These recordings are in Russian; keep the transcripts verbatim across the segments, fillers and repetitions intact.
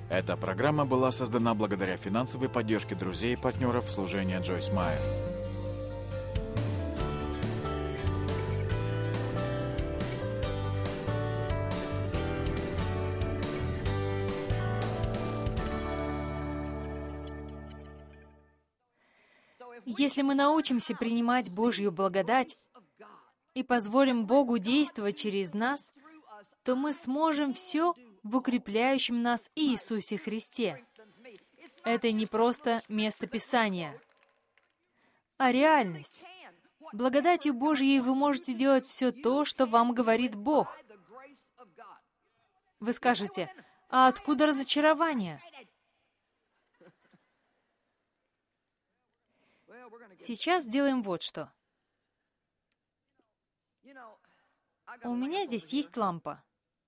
Эта программа была создана благодаря финансовой поддержке друзей и партнеров служения Джойс Майер. Если мы научимся принимать Божью благодать и позволим Богу действовать через нас, то мы сможем все в укрепляющем нас Иисусе Христе. Это не просто место Писания, а реальность. Благодатью Божьей вы можете делать все то, что вам говорит Бог. Вы скажете, а откуда разочарование? Сейчас сделаем вот что. У меня здесь есть лампа.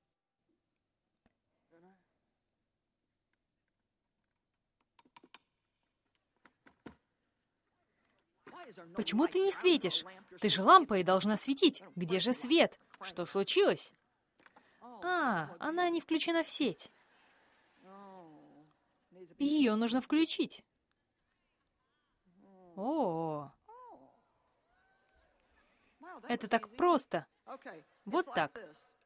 Почему ты не светишь? Ты же лампа и должна светить. Где же свет? Что случилось? А, она не включена в сеть. Ее нужно включить. О, это так просто. Вот так.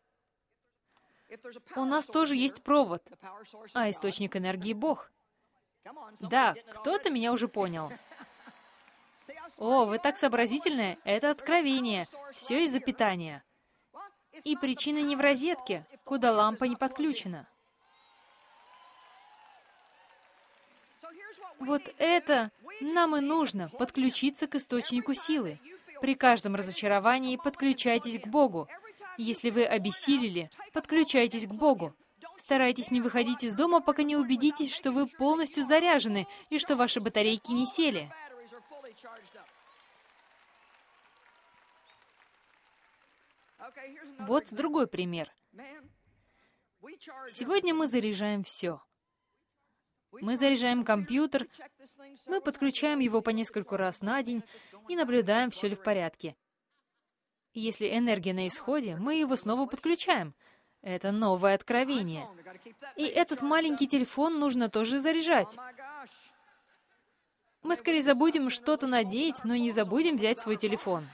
У нас тоже есть провод, а источник энергии — Бог. Да, кто-то меня уже понял. О, вы так сообразительны. Это откровение. Все из-за питания. И причина не в розетке, куда лампа не подключена. Вот это нам и нужно, подключиться к источнику силы. При каждом разочаровании подключайтесь к Богу. Если вы обессилели, подключайтесь к Богу. Старайтесь не выходить из дома, пока не убедитесь, что вы полностью заряжены и что ваши батарейки не сели. Вот другой пример. Сегодня мы заряжаем все. Мы заряжаем компьютер, мы подключаем его по нескольку раз на день и наблюдаем, все ли в порядке. И если энергия на исходе, мы его снова подключаем. Это новое откровение. И этот маленький телефон нужно тоже заряжать. Мы скорее забудем что-то надеть, но не забудем взять свой телефон.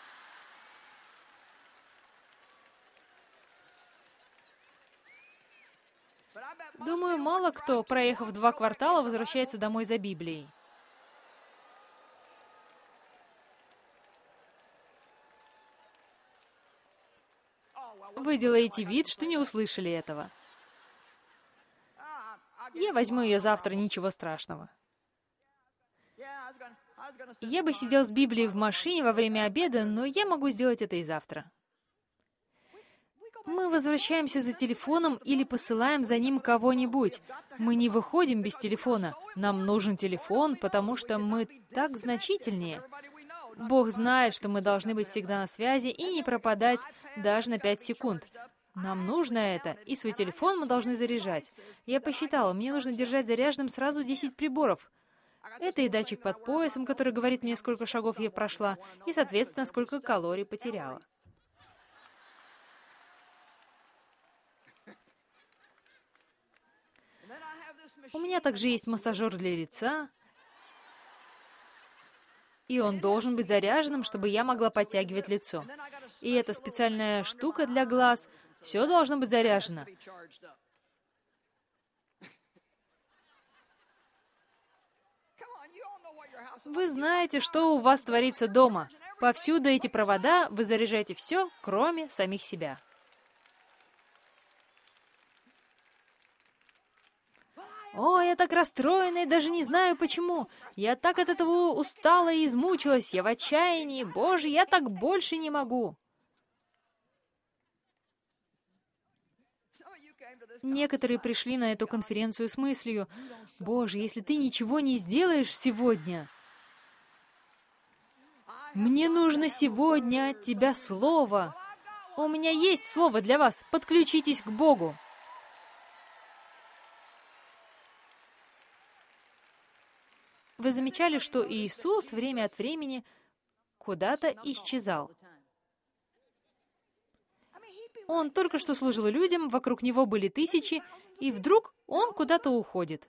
Думаю, мало кто, проехав два квартала, возвращается домой за Библией. Вы делаете вид, что не услышали этого. Я возьму ее завтра, ничего страшного. Я бы сидел с Библией в машине во время обеда, но я могу сделать это и завтра. Мы возвращаемся за телефоном или посылаем за ним кого-нибудь. Мы не выходим без телефона. Нам нужен телефон, потому что мы так значительнее. Бог знает, что мы должны быть всегда на связи и не пропадать даже на пять секунд. Нам нужно это, и свой телефон мы должны заряжать. Я посчитала, мне нужно держать заряженным сразу десять приборов. Это и датчик под поясом, который говорит мне, сколько шагов я прошла, и, соответственно, сколько калорий потеряла. У меня также есть массажер для лица, и он должен быть заряженным, чтобы я могла подтягивать лицо. И эта специальная штука для глаз, все должно быть заряжено. Вы знаете, что у вас творится дома. Повсюду эти провода, вы заряжаете все, кроме самих себя. О, я так расстроена и даже не знаю почему. Я так от этого устала и измучилась. Я в отчаянии. Боже, я так больше не могу. Некоторые пришли на эту конференцию с мыслью: Боже, если ты ничего не сделаешь сегодня, мне нужно сегодня от тебя слово. У меня есть слово для вас. Подключитесь к Богу. Вы замечали, что Иисус время от времени куда-то исчезал? Он только что служил людям, вокруг него были тысячи, И вдруг он куда-то уходит.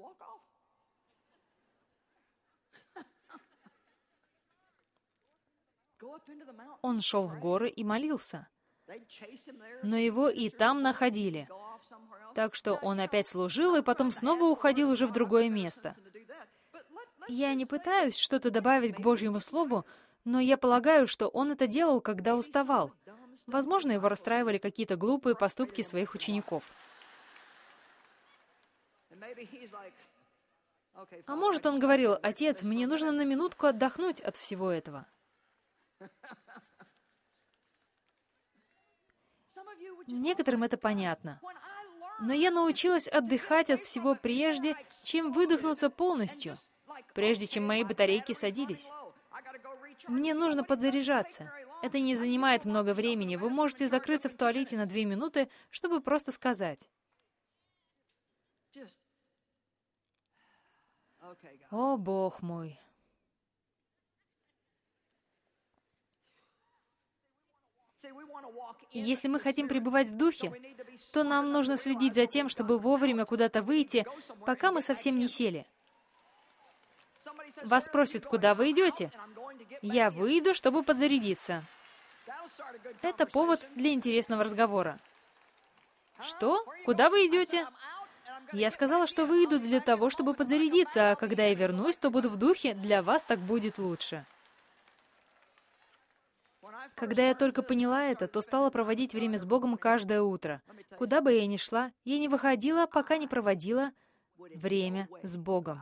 Он шел в горы и молился. Но его и там находили. Так что он опять служил, и потом снова уходил уже в другое место. Я не пытаюсь что-то добавить к Божьему Слову, но я полагаю, что он это делал, когда уставал. Возможно, его расстраивали какие-то глупые поступки своих учеников. А может, он говорил: «Отец, мне нужно на минутку отдохнуть от всего этого». Некоторым это понятно. Но я научилась отдыхать от всего прежде, чем выдохнуться полностью, прежде чем мои батарейки садились. Мне нужно подзаряжаться. Это не занимает много времени. Вы можете закрыться в туалете на две минуты, чтобы просто сказать: «О, Бог мой». И если мы хотим пребывать в духе, то нам нужно следить за тем, чтобы вовремя куда-то выйти, пока мы совсем не сели. Вас спросят: «Куда вы идете?» Я выйду, чтобы подзарядиться. Это повод для интересного разговора. Что? Куда вы идете? Я сказала, что выйду для того, чтобы подзарядиться, а когда я вернусь, то буду в духе, для вас так будет лучше. Когда я только поняла это, то стала проводить время с Богом каждое утро. Куда бы я ни шла, я не выходила, пока не проводила время с Богом.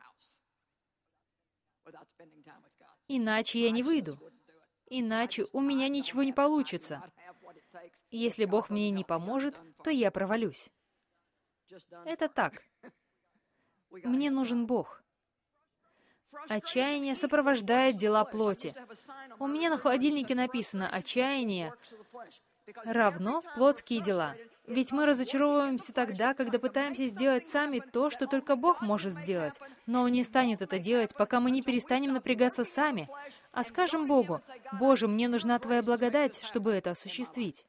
Иначе я не выйду. Иначе у меня ничего не получится. Если Бог мне не поможет, то я провалюсь. Это так. Мне нужен Бог. Отчаяние сопровождает дела плоти. У меня на холодильнике написано: «Отчаяние равно плотские дела». Ведь мы разочаровываемся тогда, когда пытаемся сделать сами то, что только Бог может сделать. Но Он не станет это делать, пока мы не перестанем напрягаться сами, а скажем Богу: «Боже, мне нужна Твоя благодать, чтобы это осуществить».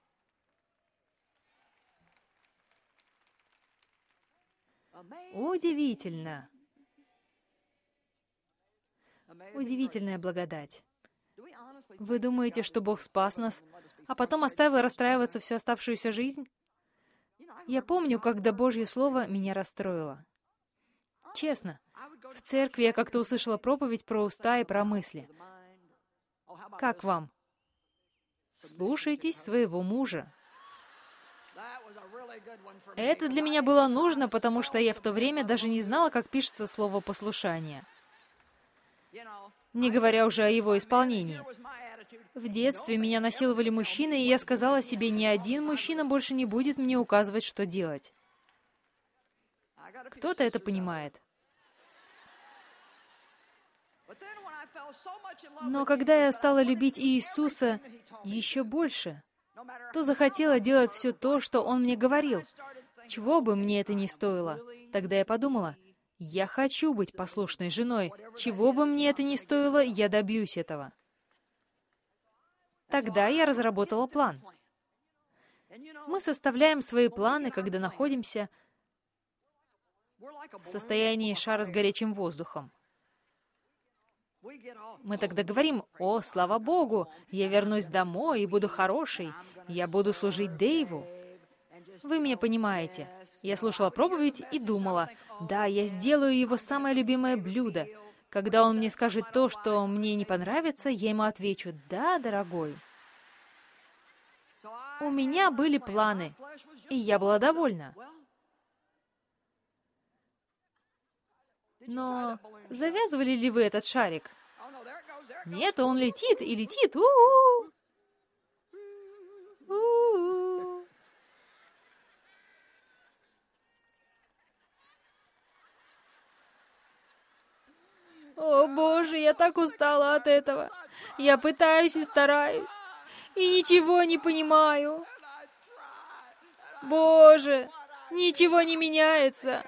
Удивительно. Удивительная благодать. Вы думаете, что Бог спас нас, а потом оставил расстраиваться всю оставшуюся жизнь? Я помню, когда Божье Слово меня расстроило. Честно, в церкви я как-то услышала проповедь про уста и про мысли. Как вам? Слушайтесь своего мужа. Это для меня было нужно, потому что я в то время даже не знала, как пишется слово «послушание», не говоря уже о его исполнении. В детстве меня насиловали мужчины, и я сказала себе: ни один мужчина больше не будет мне указывать, что делать. Кто-то это понимает. Но когда я стала любить Иисуса еще больше, то захотела делать все то, что Он мне говорил, чего бы мне это ни стоило. Тогда я подумала: я хочу быть послушной женой. Чего бы мне это ни стоило, я добьюсь этого. Тогда я разработала план. Мы составляем свои планы, когда находимся в состоянии шара с горячим воздухом. Мы тогда говорим: «О, слава Богу, я вернусь домой и буду хорошей, я буду служить Дэйву». Вы меня понимаете. Я слушала проповедь и думала: да, я сделаю его самое любимое блюдо. Когда он мне скажет то, что мне не понравится, я ему отвечу: «Да, дорогой». У меня были планы, и я была довольна. Но завязывали ли вы этот шарик? Нет, он летит и летит. У-у-у. У-у-у. О, Боже, я так устала от этого. Я пытаюсь и стараюсь, и ничего не понимаю. Боже, ничего не меняется.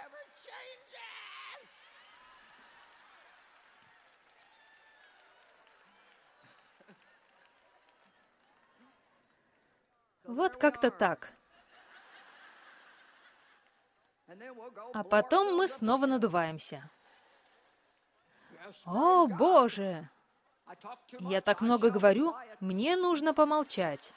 Вот как-то так. А потом мы снова надуваемся. О, Боже! Я так много говорю, мне нужно помолчать.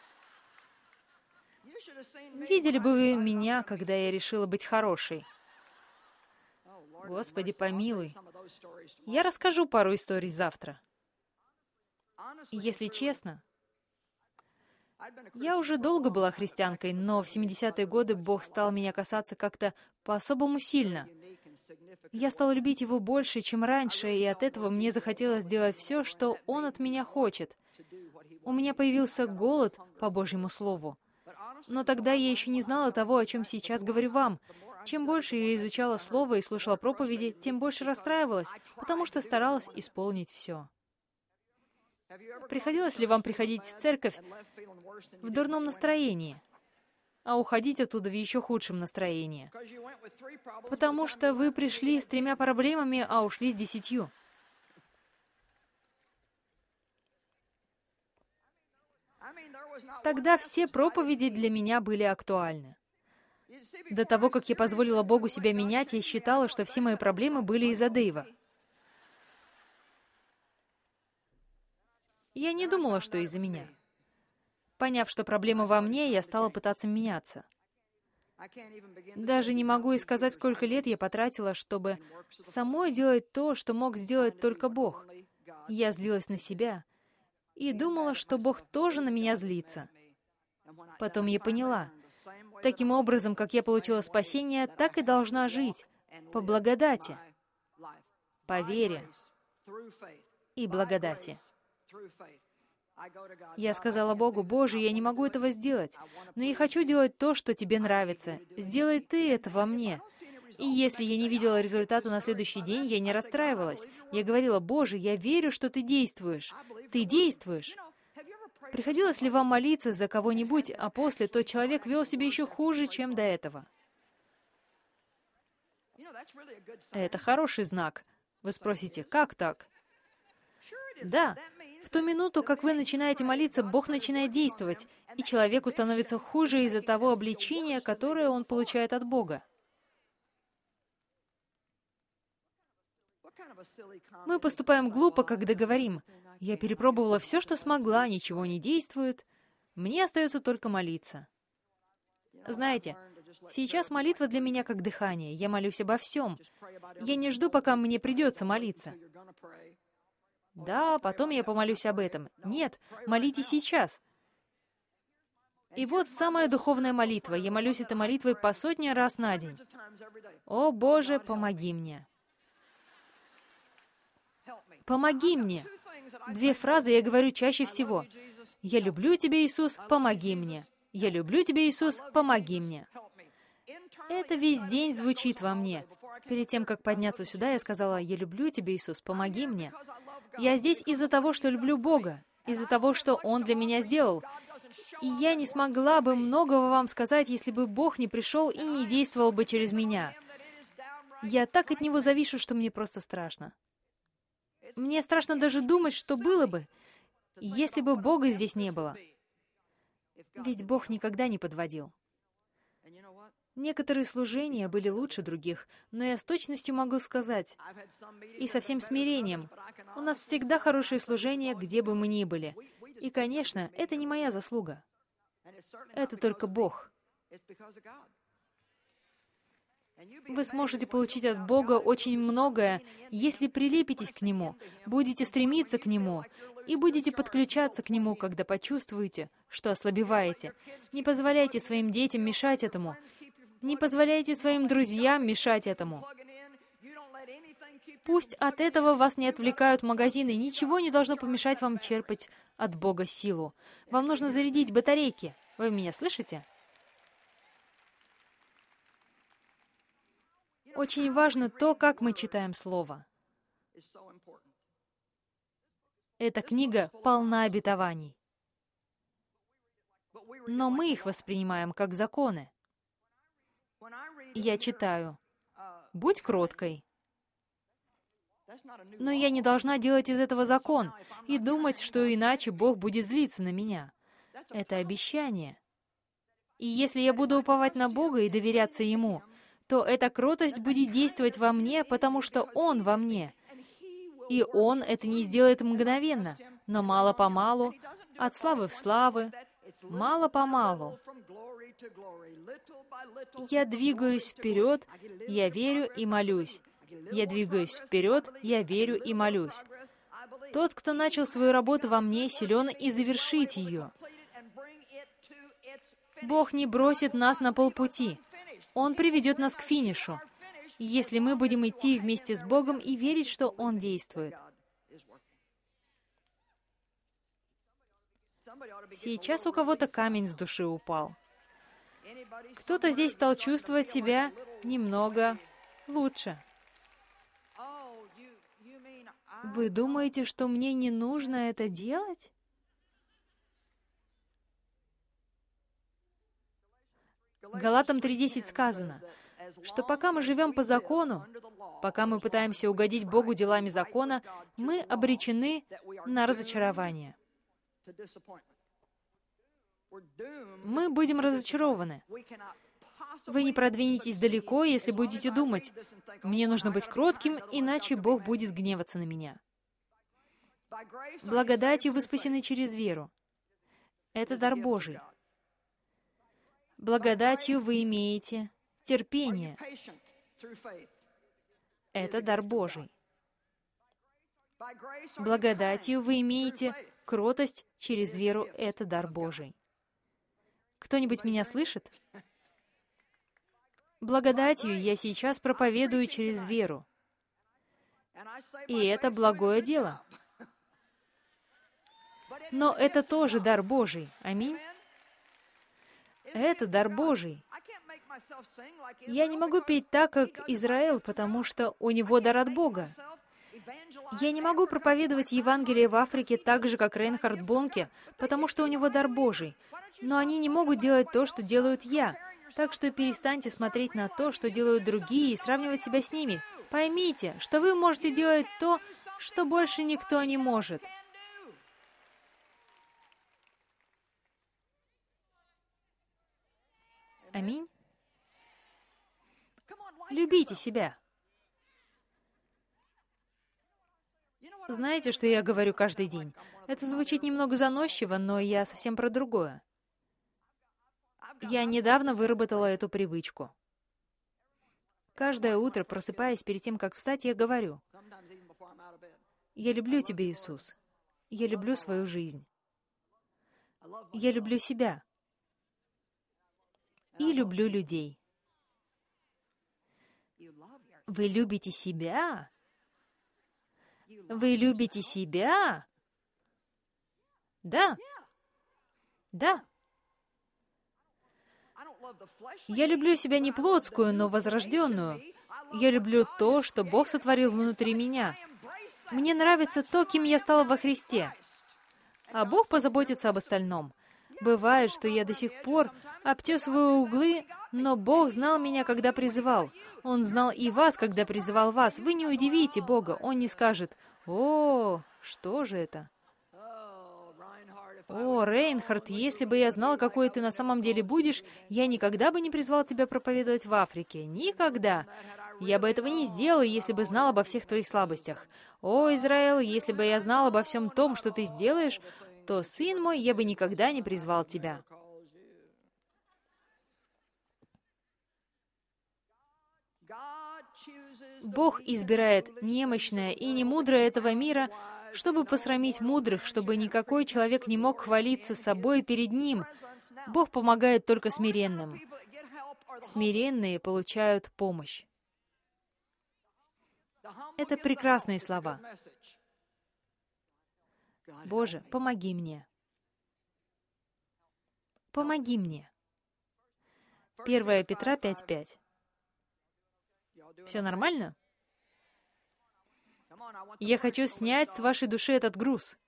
Видели бы вы меня, когда я решила быть хорошей? Господи, помилуй. Я расскажу пару историй завтра. Если честно, я уже долго была христианкой, но в семидесятые годы Бог стал меня касаться как-то по-особому сильно. Я стала любить Его больше, чем раньше, и от этого мне захотелось делать все, что Он от меня хочет. У меня появился голод по Божьему Слову. Но тогда я еще не знала того, о чем сейчас говорю вам. Чем больше я изучала Слово и слушала проповеди, тем больше расстраивалась, потому что старалась исполнить все. Приходилось ли вам приходить в церковь в дурном настроении, а уходить оттуда в еще худшем настроении? Потому что вы пришли с тремя проблемами, а ушли с десятью. Тогда все проповеди для меня были актуальны. До того, как я позволила Богу себя менять, я считала, что все мои проблемы были из-за Дэйва. Я не думала, что из-за меня. Поняв, что проблема во мне, я стала пытаться меняться. Даже не могу и сказать, сколько лет я потратила, чтобы самой делать то, что мог сделать только Бог. Я злилась на себя и думала, что Бог тоже на меня злится. Потом я поняла, таким образом, как я получила спасение, так и должна жить, по благодати, по вере и благодати. Я сказала Богу: «Боже, я не могу этого сделать, но я хочу делать то, что Тебе нравится. Сделай Ты это во мне». И если я не видела результата на следующий день, я не расстраивалась. Я говорила: «Боже, я верю, что Ты действуешь. Ты действуешь». Приходилось ли вам молиться за кого-нибудь, а после тот человек вел себя еще хуже, чем до этого? Это хороший знак. Вы спросите: как так? Да. В ту минуту, как вы начинаете молиться, Бог начинает действовать, и человеку становится хуже из-за того обличения, которое он получает от Бога. Мы поступаем глупо, когда говорим: «Я перепробовала все, что смогла, ничего не действует. Мне остается только молиться». Знаете, сейчас молитва для меня как дыхание. Я молюсь обо всем. Я не жду, пока мне придется молиться. Да, потом я помолюсь об этом. Нет, молитесь сейчас. И вот самая духовная молитва. Я молюсь этой молитвой по сотне раз на день. «О, Боже, помоги мне». «Помоги мне». Две фразы я говорю чаще всего. «Я люблю Тебя, Иисус, помоги мне». «Я люблю Тебя, Иисус, помоги мне». Это весь день звучит во мне. Перед тем, как подняться сюда, я сказала: «Я люблю Тебя, Иисус, помоги мне». Я здесь из-за того, что люблю Бога, из-за того, что Он для меня сделал. И я не смогла бы многого вам сказать, если бы Бог не пришел и не действовал бы через меня. Я так от Него завишу, что мне просто страшно. Мне страшно даже думать, что было бы, если бы Бога здесь не было. Ведь Бог никогда не подводил. Некоторые служения были лучше других, но я с точностью могу сказать, и со всем смирением, у нас всегда хорошие служения, где бы мы ни были. И, конечно, это не моя заслуга. Это только Бог. Вы сможете получить от Бога очень многое, если прилепитесь к Нему, будете стремиться к Нему и будете подключаться к Нему, когда почувствуете, что ослабеваете. Не позволяйте своим детям мешать этому. Не позволяйте своим друзьям мешать этому. Пусть от этого вас не отвлекают магазины. Ничего не должно помешать вам черпать от Бога силу. Вам нужно зарядить батарейки. Вы меня слышите? Очень важно то, как мы читаем Слово. Эта книга полна обетований. Но мы их воспринимаем как законы. Я читаю: «Будь кроткой». Но я не должна делать из этого закон и думать, что иначе Бог будет злиться на меня. Это обещание. И если я буду уповать на Бога и доверяться Ему, то эта кротость будет действовать во мне, потому что Он во мне. И Он это не сделает мгновенно, но мало-помалу, от славы в славы, мало-помалу. Я двигаюсь вперед, я верю и молюсь. Я двигаюсь вперед, я верю и молюсь. Тот, кто начал свою работу во мне, силен и завершить ее. Бог не бросит нас на полпути. Он приведет нас к финишу, если мы будем идти вместе с Богом и верить, что Он действует. Сейчас у кого-то камень с души упал. Кто-то здесь стал чувствовать себя немного лучше. Вы думаете, что мне не нужно это делать? Галатам три десять сказано, что пока мы живем по закону, пока мы пытаемся угодить Богу делами закона, мы обречены на разочарование. Мы будем разочарованы. Вы не продвинетесь далеко, если будете думать, «Мне нужно быть кротким, иначе Бог будет гневаться на меня». Благодатью вы спасены через веру. Это дар Божий. Благодатью вы имеете терпение. Это дар Божий. Благодатью вы имеете кротость через веру. Это дар Божий. Кто-нибудь меня слышит? Благодатью я сейчас проповедую через веру. И это благое дело. Но это тоже дар Божий. Аминь. Это дар Божий. Я не могу петь так, как Израиль, потому что у него дар от Бога. Я не могу проповедовать Евангелие в Африке так же, как Рейнхард Бонке, потому что у него дар Божий. Но они не могут делать то, что делают я. Так что перестаньте смотреть на то, что делают другие, и сравнивать себя с ними. Поймите, что вы можете делать то, что больше никто не может. Аминь. Любите себя. Знаете, что я говорю каждый день? Это звучит немного заносчиво, но я совсем про другое. Я недавно выработала эту привычку. Каждое утро, просыпаясь перед тем, как встать, я говорю: «Я люблю Тебя, Иисус. Я люблю свою жизнь. Я люблю себя. И люблю людей». Вы любите себя? Вы любите себя? Да. Да. Я люблю себя не плотскую, но возрожденную. Я люблю то, что Бог сотворил внутри меня. Мне нравится то, кем я стала во Христе. А Бог позаботится об остальном. Бывает, что я до сих пор обтесываю углы, но Бог знал меня, когда призывал. Он знал и вас, когда призывал вас. Вы не удивите Бога. Он не скажет: «О, что же это?» «О, Рейнхард, если бы я знал, какой ты на самом деле будешь, я никогда бы не призвал тебя проповедовать в Африке. Никогда. Я бы этого не сделал, если бы знал обо всех твоих слабостях. О, Израиль, если бы я знал обо всем том, что ты сделаешь, то, сын мой, я бы никогда не призвал тебя». Бог избирает немощное и немудрое этого мира, чтобы посрамить мудрых, чтобы никакой человек не мог хвалиться собой перед Ним. Бог помогает только смиренным. Смиренные получают помощь. Это прекрасные слова. Боже, помоги мне. Помоги мне. первое Петра пять пять. Все нормально? Я хочу снять с вашей души этот груз.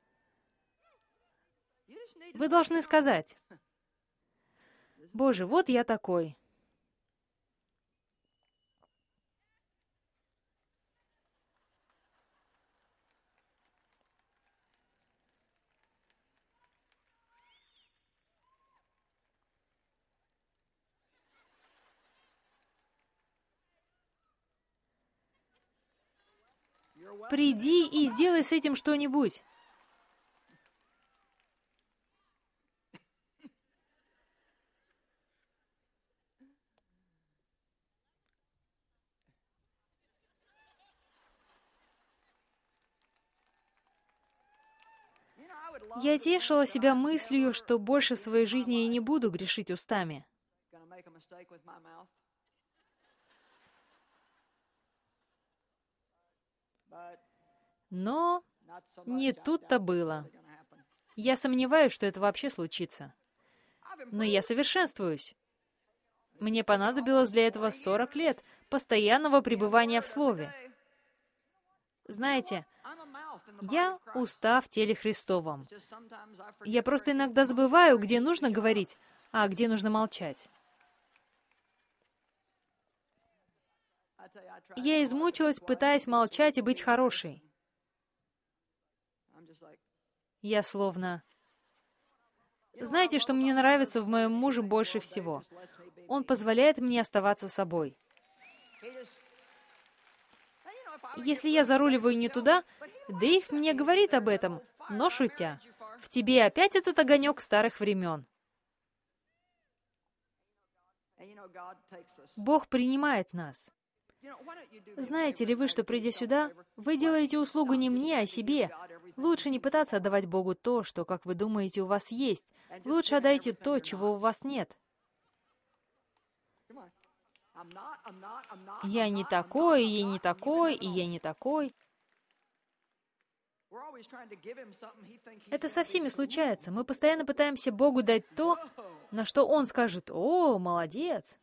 Вы должны сказать: «Боже, вот я такой. Приди и сделай с этим что-нибудь. Я тешила себя мыслью, что больше в своей жизни я не буду грешить устами. Но не тут-то было. Я сомневаюсь, что это вообще случится. Но я совершенствуюсь. Мне понадобилось для этого сорок лет постоянного пребывания в Слове. Знаете, я уста в теле Христовом. Я просто иногда забываю, где нужно говорить, а где нужно молчать. Я измучилась, пытаясь молчать и быть хорошей. Я словно... Знаете, что мне нравится в моем муже больше всего? Он позволяет мне оставаться собой. Если я заруливаю не туда, Дэйв мне говорит об этом, но шутя. В тебе опять этот огонек старых времен. Бог принимает нас. Знаете ли вы, что, придя сюда, вы делаете услугу не мне, а себе? Лучше не пытаться отдавать Богу то, что, как вы думаете, у вас есть. Лучше отдайте то, чего у вас нет. Я не такой, и я не такой, и я не такой. Это со всеми случается. Мы постоянно пытаемся Богу дать то, на что Он скажет: «О, молодец».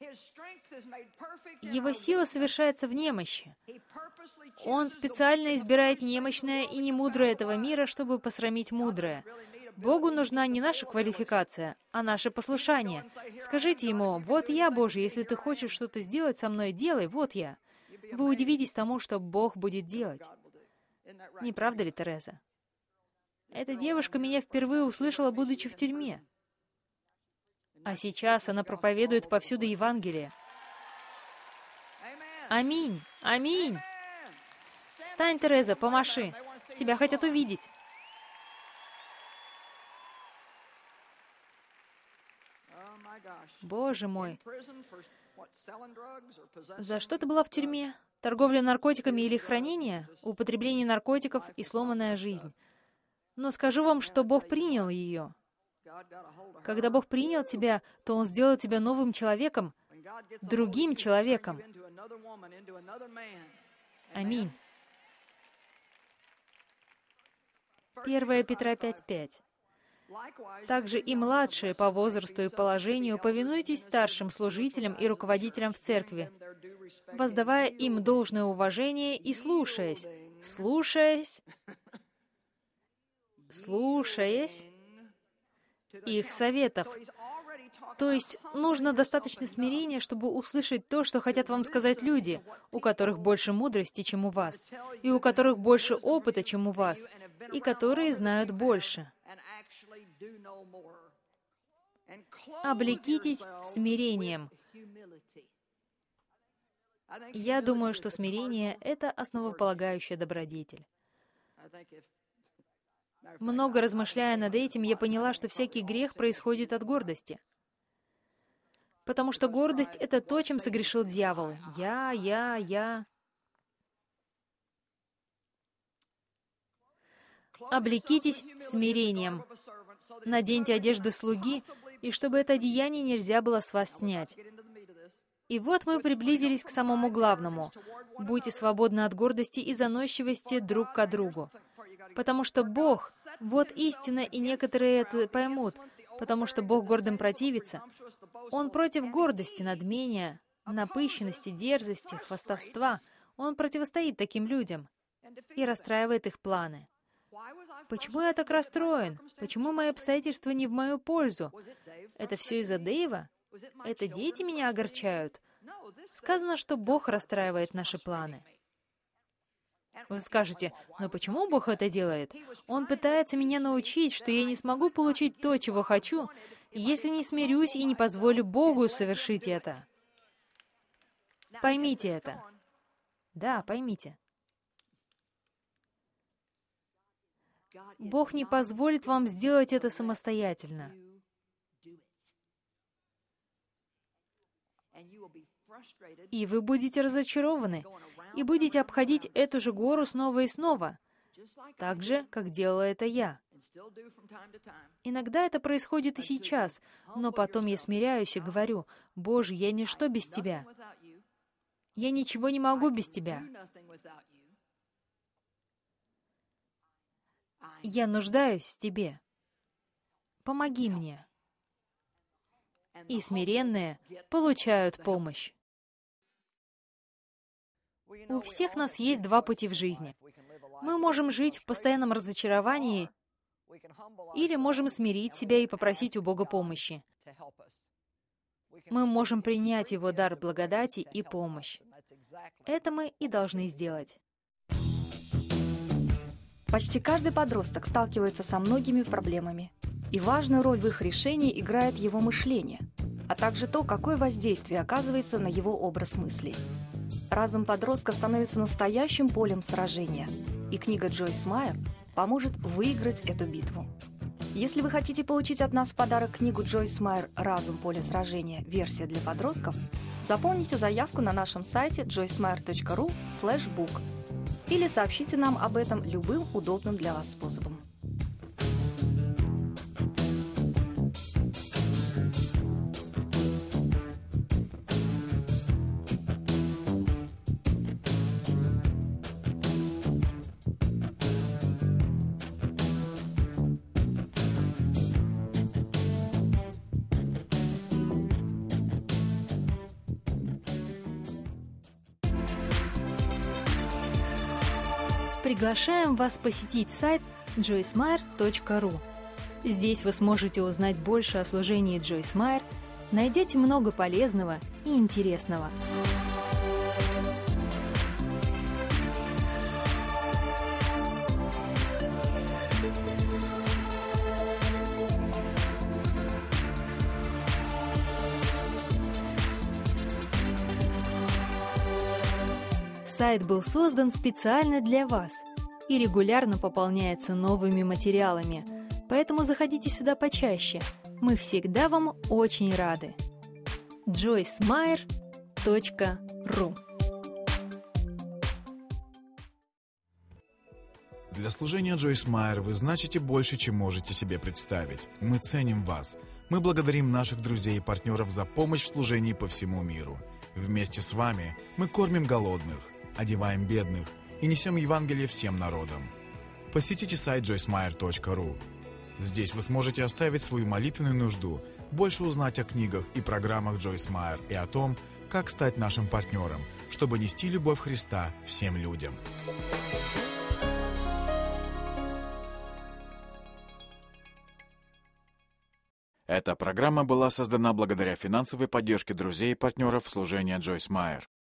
Его сила совершается в немощи. Он специально избирает немощное и немудрое этого мира, чтобы посрамить мудрое. Богу нужна не наша квалификация, а наше послушание. Скажите Ему: «Вот я, Боже, если Ты хочешь что-то сделать со мной, делай, вот я». Вы удивитесь тому, что Бог будет делать. Не правда ли, Тереза? Эта девушка меня впервые услышала, будучи в тюрьме. А сейчас она проповедует повсюду Евангелие. Аминь! Аминь! Встань, Тереза, помаши. Тебя хотят увидеть. Боже мой! За что ты была в тюрьме? Торговля наркотиками или хранение? Употребление наркотиков и сломанная жизнь. Но скажу вам, что Бог принял ее. Когда Бог принял тебя, то Он сделал тебя новым человеком, другим человеком. Аминь. первое Петра пять пять. Также и младшие по возрасту и положению повинуйтесь старшим служителям и руководителям в церкви, воздавая им должное уважение и слушаясь, слушаясь, слушаясь их советов. То есть нужно достаточно смирения, чтобы услышать то, что хотят вам сказать люди, у которых больше мудрости, чем у вас, и у которых больше опыта, чем у вас, и которые знают больше. Облекитесь смирением. Я думаю, что смирение — это основополагающая добродетель. Много размышляя над этим, я поняла, что всякий грех происходит от гордости. Потому что гордость — это то, чем согрешил дьявол. Я, я, я. Облекитесь смирением. Наденьте одежду слуги, и чтобы это одеяние нельзя было с вас снять. И вот мы приблизились к самому главному. Будьте свободны от гордости и заносчивости друг к другу. Потому что Бог, вот истина, и некоторые это поймут, потому что Бог гордым противится. Он против гордости, надмения, напыщенности, дерзости, хвастовства. Он противостоит таким людям и расстраивает их планы. Почему я так расстроен? Почему мои обстоятельства не в мою пользу? Это все из-за Дэйва? Это дети меня огорчают? Сказано, что Бог расстраивает наши планы. Вы скажете: но почему Бог это делает? Он пытается меня научить, что я не смогу получить то, чего хочу, если не смирюсь и не позволю Богу совершить это. Поймите это. Да, поймите. Бог не позволит вам сделать это самостоятельно. И вы будете разочарованы, и будете обходить эту же гору снова и снова, так же, как делала это я. Иногда это происходит и сейчас, но потом я смиряюсь и говорю: «Боже, я ничто без Тебя. Я ничего не могу без Тебя. Я нуждаюсь в Тебе. Помоги мне». И смиренные получают помощь. У всех нас есть два пути в жизни. Мы можем жить в постоянном разочаровании, или можем смирить себя и попросить у Бога помощи. Мы можем принять Его дар благодати и помощь. Это мы и должны сделать. Почти каждый подросток сталкивается со многими проблемами, и важную роль в их решении играет его мышление, а также то, какое воздействие оказывается на его образ мыслей. Разум подростка становится настоящим полем сражения, и книга Джойс Майер поможет выиграть эту битву. Если вы хотите получить от нас в подарок книгу Джойс Майер «Разум. Поле сражения. Версия для подростков», заполните заявку на нашем сайте джойс майер точка ру слэш бук или сообщите нам об этом любым удобным для вас способом. Приглашаем вас посетить сайт джойс майер точка ру. Здесь вы сможете узнать больше о служении Джойс Майер, найдете много полезного и интересного. Сайт был создан специально для вас и регулярно пополняется новыми материалами, поэтому заходите сюда почаще. Мы всегда вам очень рады. джойс майер точка ру. Для служения Джойс Майер вы значите больше, чем можете себе представить. Мы ценим вас. Мы благодарим наших друзей и партнеров за помощь в служении по всему миру. Вместе с вами мы кормим голодных, одеваем бедных и несем Евангелие всем народам. Посетите сайт джойс майер точка ру. Здесь вы сможете оставить свою молитвенную нужду, больше узнать о книгах и программах Джойс Майер и о том, как стать нашим партнером, чтобы нести любовь Христа всем людям. Эта программа была создана благодаря финансовой поддержке друзей и партнеров служения Джойс Майер.